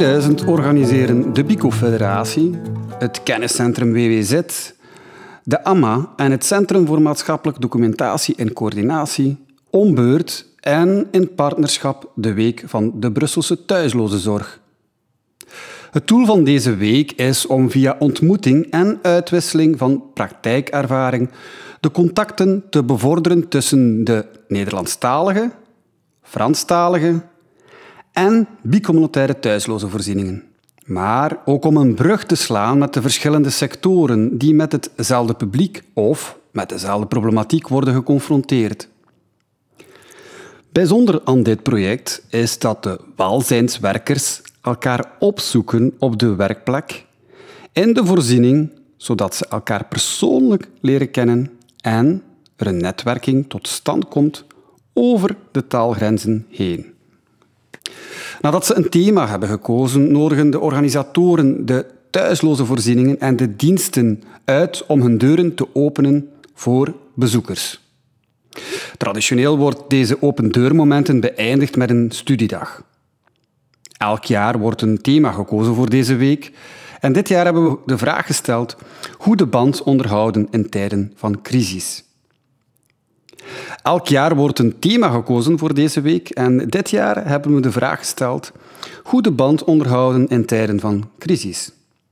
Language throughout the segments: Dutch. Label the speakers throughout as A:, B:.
A: 2000 organiseren de BICO-federatie, het kenniscentrum WWZ, de AMA en het Centrum voor Maatschappelijk Documentatie en Coördinatie om beurt en in partnerschap de Week van de Brusselse Thuislozenzorg. Het doel van deze week is om via ontmoeting en uitwisseling van praktijkervaring de contacten te bevorderen tussen de Nederlandstalige, Franstalige en bicommunautaire thuislozenvoorzieningen. Maar ook om een brug te slaan met de verschillende sectoren die met hetzelfde publiek of met dezelfde problematiek worden geconfronteerd. Bijzonder aan dit project is dat de welzijnswerkers elkaar opzoeken op de werkplek in de voorziening, zodat ze elkaar persoonlijk leren kennen en er een netwerking tot stand komt over de taalgrenzen heen. Nadat ze een thema hebben gekozen, nodigen de organisatoren de thuislozenvoorzieningen en de diensten uit om hun deuren te openen voor bezoekers. Traditioneel wordt deze opendeurmomenten beëindigd met een studiedag. Elk jaar wordt een thema gekozen voor deze week en dit jaar hebben we de vraag gesteld hoe de band onderhouden in tijden van crisis. Elk jaar wordt een thema gekozen voor deze week en dit jaar hebben we de vraag gesteld hoe de band onderhouden in tijden van crisis.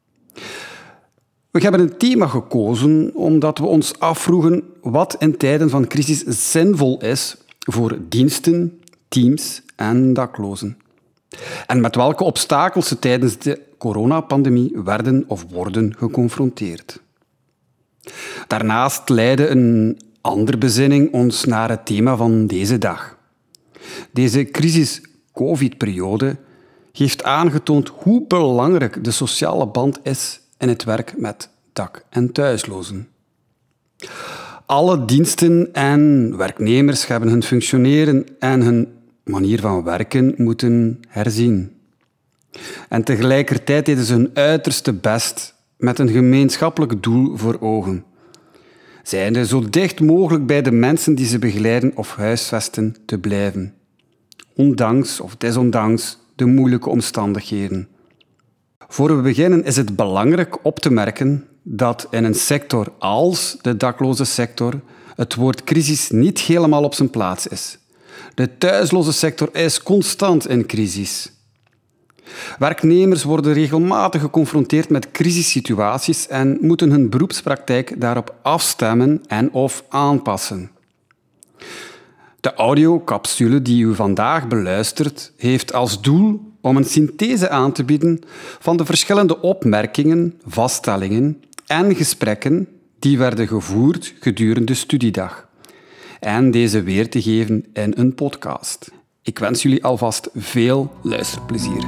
A: We hebben een thema gekozen omdat we ons afvroegen wat in tijden van crisis zinvol is voor diensten, teams en daklozen. En met welke obstakels ze tijdens de coronapandemie werden of worden geconfronteerd. Daarnaast leidde een andere bezinning ons naar het thema van deze dag. Deze crisis-covid-periode heeft aangetoond hoe belangrijk de sociale band is in het werk met dak- en thuislozen. Alle diensten en werknemers hebben hun functioneren en hun manier van werken moeten herzien. En tegelijkertijd deden ze hun uiterste best met een gemeenschappelijk doel voor ogen. Zijnde zo dicht mogelijk bij de mensen die ze begeleiden of huisvesten te blijven. Ondanks of desondanks de moeilijke omstandigheden. Voor we beginnen is het belangrijk op te merken dat in een sector als de dakloze sector het woord crisis niet helemaal op zijn plaats is. De thuisloze sector is constant in crisis. Werknemers worden regelmatig geconfronteerd met crisissituaties en moeten hun beroepspraktijk daarop afstemmen en of aanpassen. De audiocapsule die u vandaag beluistert heeft als doel om een synthese aan te bieden van de verschillende opmerkingen, vaststellingen en gesprekken die werden gevoerd gedurende de studiedag en deze weer te geven in een podcast. Ik wens jullie alvast veel luisterplezier.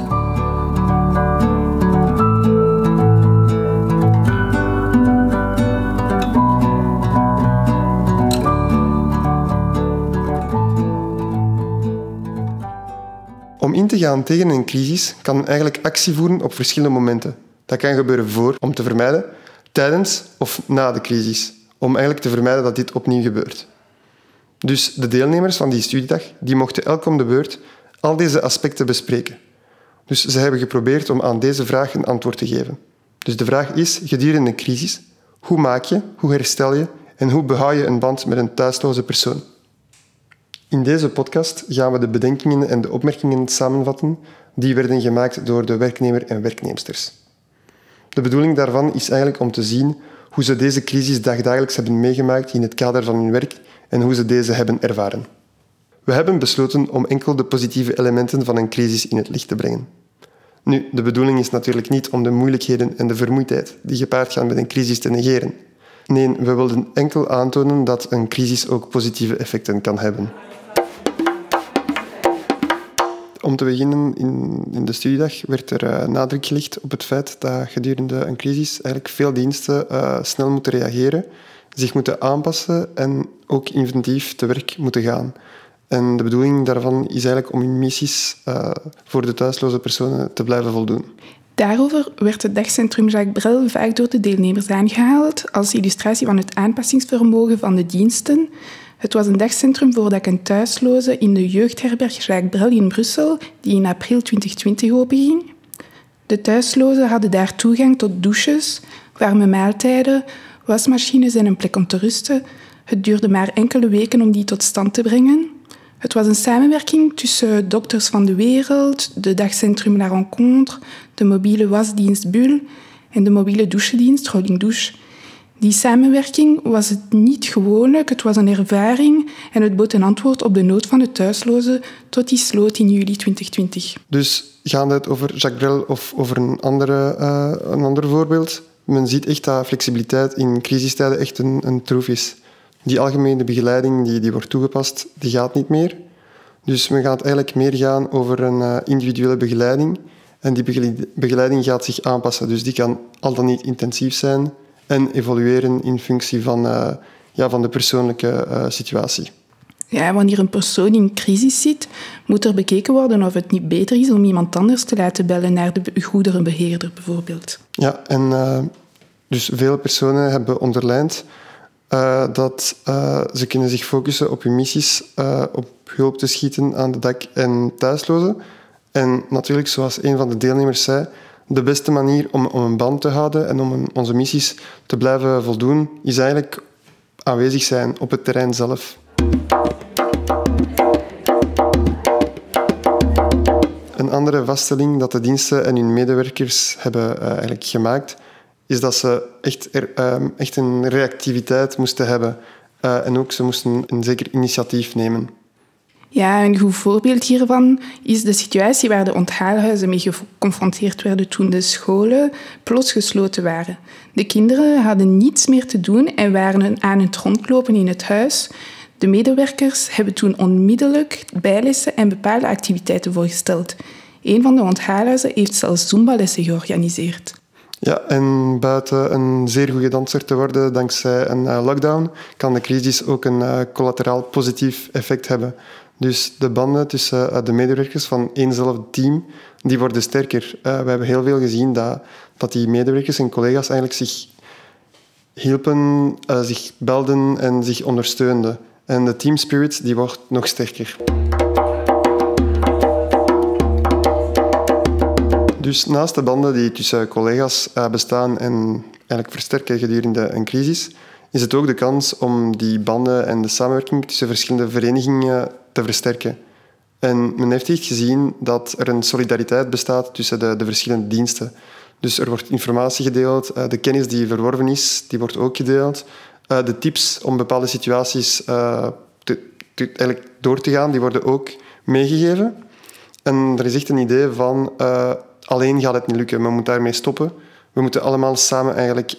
B: Om in te gaan tegen een crisis kan men eigenlijk actie voeren op verschillende momenten. Dat kan gebeuren voor, om te vermijden, tijdens of na de crisis, om eigenlijk te vermijden dat dit opnieuw gebeurt. Dus de deelnemers van die studiedag die mochten elk om de beurt al deze aspecten bespreken. Dus ze hebben geprobeerd om aan deze vraag een antwoord te geven. Dus de vraag is, gedurende een crisis, hoe maak je, hoe herstel je en hoe behoud je een band met een thuisloze persoon? In deze podcast gaan we de bedenkingen en de opmerkingen samenvatten die werden gemaakt door de werknemer en werkneemsters. De bedoeling daarvan is eigenlijk om te zien hoe ze deze crisis dagdagelijks hebben meegemaakt in het kader van hun werk en hoe ze deze hebben ervaren. We hebben besloten om enkel de positieve elementen van een crisis in het licht te brengen. Nu, de bedoeling is natuurlijk niet om de moeilijkheden en de vermoeidheid die gepaard gaan met een crisis te negeren. Nee, we wilden enkel aantonen dat een crisis ook positieve effecten kan hebben. Om te beginnen in de studiedag werd er nadruk gelegd op het feit dat gedurende een crisis eigenlijk veel diensten snel moeten reageren, zich moeten aanpassen en ook inventief te werk moeten gaan. En de bedoeling daarvan is eigenlijk om hun missies voor de thuisloze personen te blijven voldoen.
C: Daarover werd het dagcentrum Jacques Brel vaak door de deelnemers aangehaald als illustratie van het aanpassingsvermogen van de diensten. Het was een dagcentrum voor dak- en thuislozen in de jeugdherberg Jacques Brel in Brussel, die in april 2020 openging. De thuislozen hadden daar toegang tot douches, warme maaltijden, wasmachines en een plek om te rusten. Het duurde maar enkele weken om die tot stand te brengen. Het was een samenwerking tussen Dokters van de Wereld, de dagcentrum La Rencontre, de mobiele wasdienst Bulle en de mobiele douchedienst Rolling Douche. Die samenwerking was het niet gewoonlijk, het was een ervaring en het bood een antwoord op de nood van de thuislozen tot die sloot in juli 2020.
B: Dus gaande het over Jacques Brel of over een ander voorbeeld, men ziet echt dat flexibiliteit in crisistijden echt een troef is. Die algemene begeleiding die wordt toegepast, die gaat niet meer. Dus men gaat eigenlijk meer gaan over een individuele begeleiding. En die begeleiding gaat zich aanpassen. Dus die kan al dan niet intensief zijn en evolueren in functie van de persoonlijke situatie.
C: Ja, wanneer een persoon in crisis zit, moet er bekeken worden of het niet beter is om iemand anders te laten bellen naar de goederenbeheerder bijvoorbeeld.
B: Ja, en dus vele personen hebben onderlijnd dat ze kunnen zich focussen op hun missies, op hulp te schieten aan de dak- en thuislozen. En natuurlijk, zoals een van de deelnemers zei, de beste manier om een band te houden en om onze missies te blijven voldoen, is eigenlijk aanwezig zijn op het terrein zelf. Een andere vaststelling dat de diensten en hun medewerkers hebben eigenlijk gemaakt, is dat ze echt een reactiviteit moesten hebben. En ook ze moesten een zeker initiatief nemen.
C: Ja, een goed voorbeeld hiervan is de situatie waar de onthaalhuizen mee geconfronteerd werden toen de scholen plots gesloten waren. De kinderen hadden niets meer te doen en waren aan het rondlopen in het huis. De medewerkers hebben toen onmiddellijk bijlessen en bepaalde activiteiten voorgesteld. Een van de onthaalhuizen heeft zelfs Zumba-lessen georganiseerd.
B: Ja, en buiten een zeer goede danser te worden dankzij een lockdown, kan de crisis ook een collateraal positief effect hebben. Dus de banden tussen de medewerkers van éénzelfde team, die worden sterker. We hebben heel veel gezien dat die medewerkers en collega's eigenlijk zich hielpen, zich belden en zich ondersteunden. En de team spirit die wordt nog sterker. Dus naast de banden die tussen collega's bestaan en eigenlijk versterken gedurende een crisis, is het ook de kans om die banden en de samenwerking tussen verschillende verenigingen te versterken. En men heeft echt gezien dat er een solidariteit bestaat tussen de verschillende diensten. Dus er wordt informatie gedeeld, de kennis die verworven is, die wordt ook gedeeld. De tips om bepaalde situaties eigenlijk door te gaan, die worden ook meegegeven. En er is echt een idee van alleen gaat het niet lukken, men moet daarmee stoppen. We moeten allemaal samen eigenlijk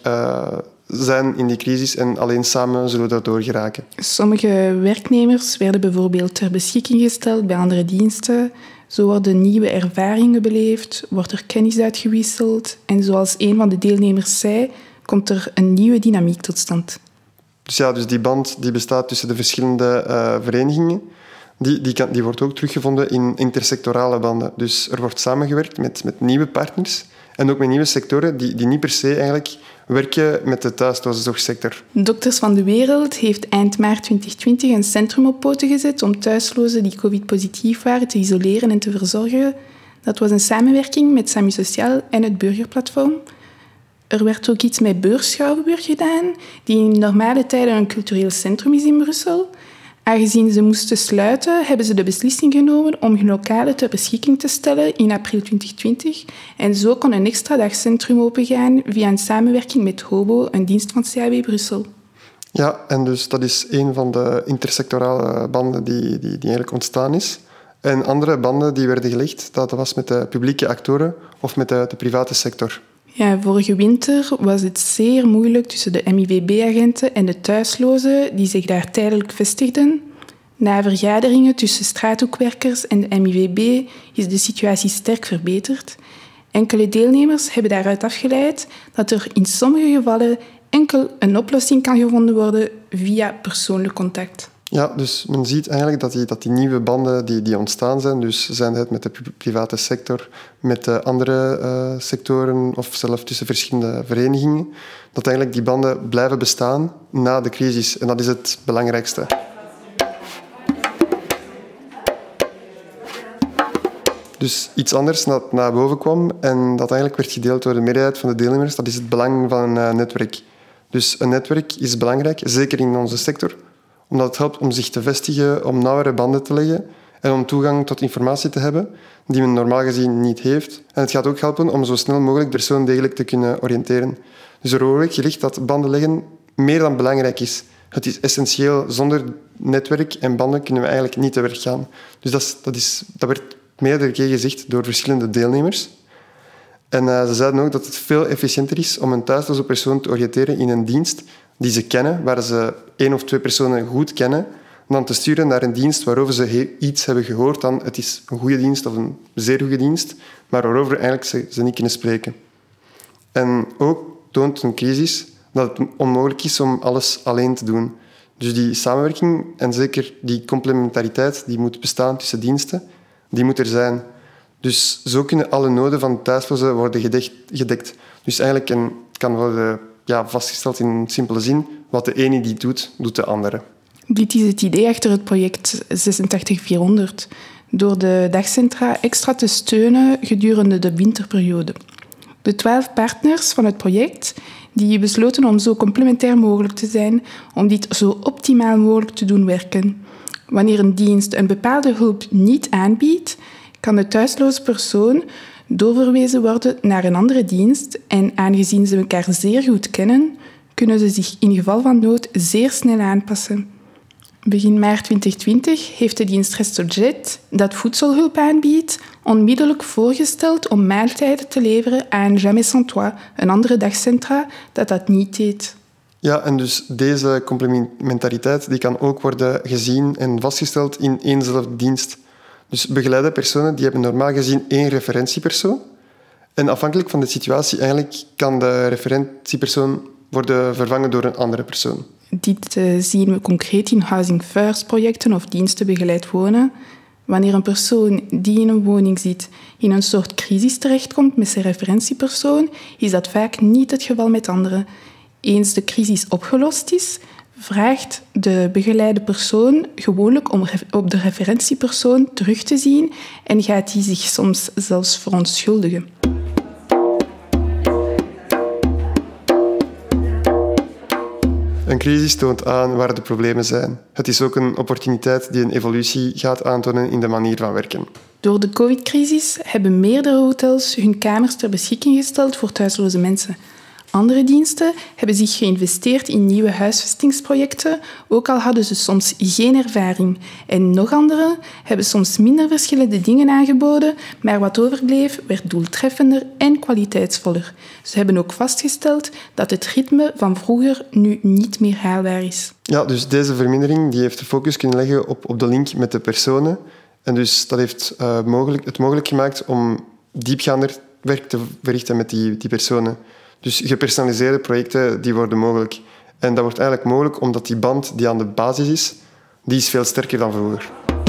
B: zijn in die crisis en alleen samen zullen we daardoor geraken.
C: Sommige werknemers werden bijvoorbeeld ter beschikking gesteld bij andere diensten. Zo worden nieuwe ervaringen beleefd, wordt er kennis uitgewisseld en zoals een van de deelnemers zei, komt er een nieuwe dynamiek tot stand.
B: Dus die band die bestaat tussen de verschillende verenigingen, die wordt ook teruggevonden in intersectorale banden. Dus er wordt samengewerkt met nieuwe partners en ook met nieuwe sectoren die niet per se eigenlijk werken met de thuislozenzorgsector.
C: Dokters van de Wereld heeft eind maart 2020 een centrum op poten gezet om thuislozen die covid-positief waren te isoleren en te verzorgen. Dat was een samenwerking met SAMU Sociaal en het Burgerplatform. Er werd ook iets met Beurs-Schouwburg gedaan, die in normale tijden een cultureel centrum is in Brussel. Aangezien ze moesten sluiten, hebben ze de beslissing genomen om hun lokalen ter beschikking te stellen in april 2020. En zo kon een extra dagcentrum opengaan via een samenwerking met HOBO, een dienst van CAW Brussel.
B: Ja, en dus dat is een van de intersectorale banden die eigenlijk ontstaan is. En andere banden die werden gelegd, dat was met de publieke actoren of met de private sector.
C: Ja, vorige winter was het zeer moeilijk tussen de MIVB-agenten en de thuislozen die zich daar tijdelijk vestigden. Na vergaderingen tussen straathoekwerkers en de MIVB is de situatie sterk verbeterd. Enkele deelnemers hebben daaruit afgeleid dat er in sommige gevallen enkel een oplossing kan gevonden worden via persoonlijk contact.
B: Ja, dus men ziet eigenlijk dat die nieuwe banden die ontstaan zijn, dus zijn het met de private sector, met de andere sectoren of zelfs tussen verschillende verenigingen, dat eigenlijk die banden blijven bestaan na de crisis. En dat is het belangrijkste. Dus iets anders dat naar boven kwam en dat eigenlijk werd gedeeld door de meerderheid van de deelnemers, dat is het belang van een netwerk. Dus een netwerk is belangrijk, zeker in onze sector, omdat het helpt om zich te vestigen, om nauwere banden te leggen en om toegang tot informatie te hebben die men normaal gezien niet heeft. En het gaat ook helpen om zo snel mogelijk persoondegelijk te kunnen oriënteren. Dus er wordt gericht dat banden leggen meer dan belangrijk is. Het is essentieel. Zonder netwerk en banden kunnen we eigenlijk niet te werk gaan. Dus dat werd meerdere keer gezegd door verschillende deelnemers. En ze zeiden ook dat het veel efficiënter is om een thuisloze persoon te oriënteren in een dienst die ze kennen, waar ze 1 of 2 personen goed kennen, dan te sturen naar een dienst waarover ze iets hebben gehoord dan het is een goede dienst of een zeer goede dienst, maar waarover eigenlijk ze niet kunnen spreken. En ook toont een crisis dat het onmogelijk is om alles alleen te doen. Dus die samenwerking en zeker die complementariteit die moet bestaan tussen diensten, die moet er zijn. Dus zo kunnen alle noden van thuislozen worden gedekt. Dus eigenlijk kan worden vastgesteld in een simpele zin, wat de ene die doet, doet de andere.
C: Dit is het idee achter het project 86400, door de dagcentra extra te steunen gedurende de winterperiode. De 12 partners van het project die besloten om zo complementair mogelijk te zijn, om dit zo optimaal mogelijk te doen werken. Wanneer een dienst een bepaalde hulp niet aanbiedt, kan de thuisloze persoon doorverwezen worden naar een andere dienst en aangezien ze elkaar zeer goed kennen, kunnen ze zich in geval van nood zeer snel aanpassen. Begin maart 2020 heeft de dienst Restojet, dat voedselhulp aanbiedt, onmiddellijk voorgesteld om maaltijden te leveren aan Jamais Sans Toi, een andere dagcentra dat niet deed.
B: Ja, en dus deze complementariteit die kan ook worden gezien en vastgesteld in éénzelfde dienst. Dus begeleide personen die hebben normaal gezien 1 referentiepersoon. En afhankelijk van de situatie eigenlijk kan de referentiepersoon worden vervangen door een andere persoon.
C: Dit zien we concreet in Housing First projecten of diensten begeleid wonen. Wanneer een persoon die in een woning zit in een soort crisis terechtkomt met zijn referentiepersoon, is dat vaak niet het geval met anderen. Eens de crisis opgelost is, vraagt de begeleide persoon gewoonlijk om op de referentiepersoon terug te zien en gaat die zich soms zelfs verontschuldigen.
B: Een crisis toont aan waar de problemen zijn. Het is ook een opportuniteit die een evolutie gaat aantonen in de manier van werken.
C: Door de COVID-crisis hebben meerdere hotels hun kamers ter beschikking gesteld voor thuisloze mensen. Andere diensten hebben zich geïnvesteerd in nieuwe huisvestingsprojecten, ook al hadden ze soms geen ervaring. En nog anderen hebben soms minder verschillende dingen aangeboden, maar wat overbleef werd doeltreffender en kwaliteitsvoller. Ze hebben ook vastgesteld dat het ritme van vroeger nu niet meer haalbaar is.
B: Ja, dus deze vermindering die heeft de focus kunnen leggen op de link met de personen. En dus dat heeft het mogelijk gemaakt om diepgaander werk te verrichten met die personen. Dus gepersonaliseerde projecten die worden mogelijk. En dat wordt eigenlijk mogelijk omdat die band die aan de basis is, die is veel sterker dan vroeger.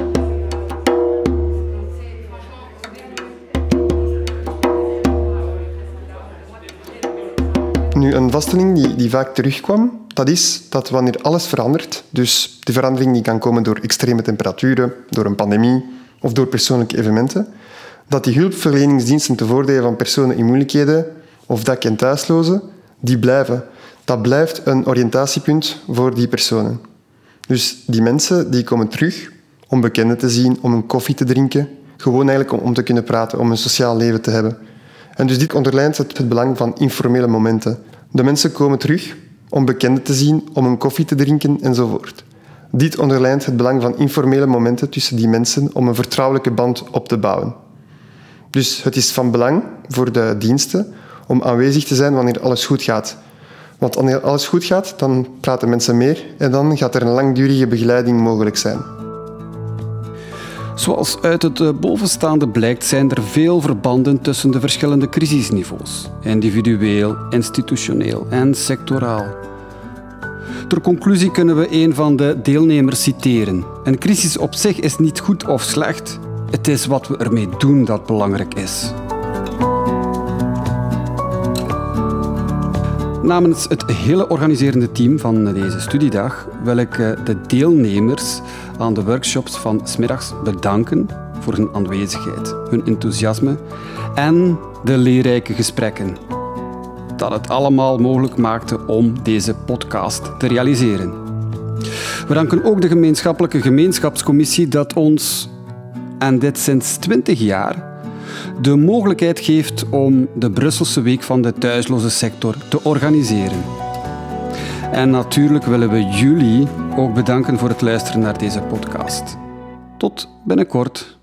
B: Nu, een vaststelling die vaak terugkwam, dat is dat wanneer alles verandert, dus de verandering die kan komen door extreme temperaturen, door een pandemie of door persoonlijke evenementen, dat die hulpverleningsdiensten te voordelen van personen in moeilijkheden of dak- en thuislozen, die blijven. Dat blijft een oriëntatiepunt voor die personen. Dus die mensen die komen terug om bekenden te zien, om een koffie te drinken, gewoon eigenlijk om te kunnen praten, om een sociaal leven te hebben. En dus dit onderlijnt het belang van informele momenten. De mensen komen terug om bekenden te zien, om een koffie te drinken enzovoort. Dit onderlijnt het belang van informele momenten tussen die mensen om een vertrouwelijke band op te bouwen. Dus het is van belang voor de diensten om aanwezig te zijn wanneer alles goed gaat. Want wanneer alles goed gaat, dan praten mensen meer en dan gaat er een langdurige begeleiding mogelijk zijn.
A: Zoals uit het bovenstaande blijkt, zijn er veel verbanden tussen de verschillende crisisniveaus. Individueel, institutioneel en sectoraal. Ter conclusie kunnen we een van de deelnemers citeren. Een crisis op zich is niet goed of slecht. Het is wat we ermee doen dat belangrijk is. Namens het hele organiserende team van deze studiedag wil ik de deelnemers aan de workshops van 's middags bedanken voor hun aanwezigheid, hun enthousiasme en de leerrijke gesprekken. Dat het allemaal mogelijk maakte om deze podcast te realiseren. We danken ook de gemeenschappelijke gemeenschapscommissie dat ons, en dit sinds 20 jaar, de mogelijkheid geeft om de Brusselse Week van de thuisloze sector te organiseren. En natuurlijk willen we jullie ook bedanken voor het luisteren naar deze podcast. Tot binnenkort.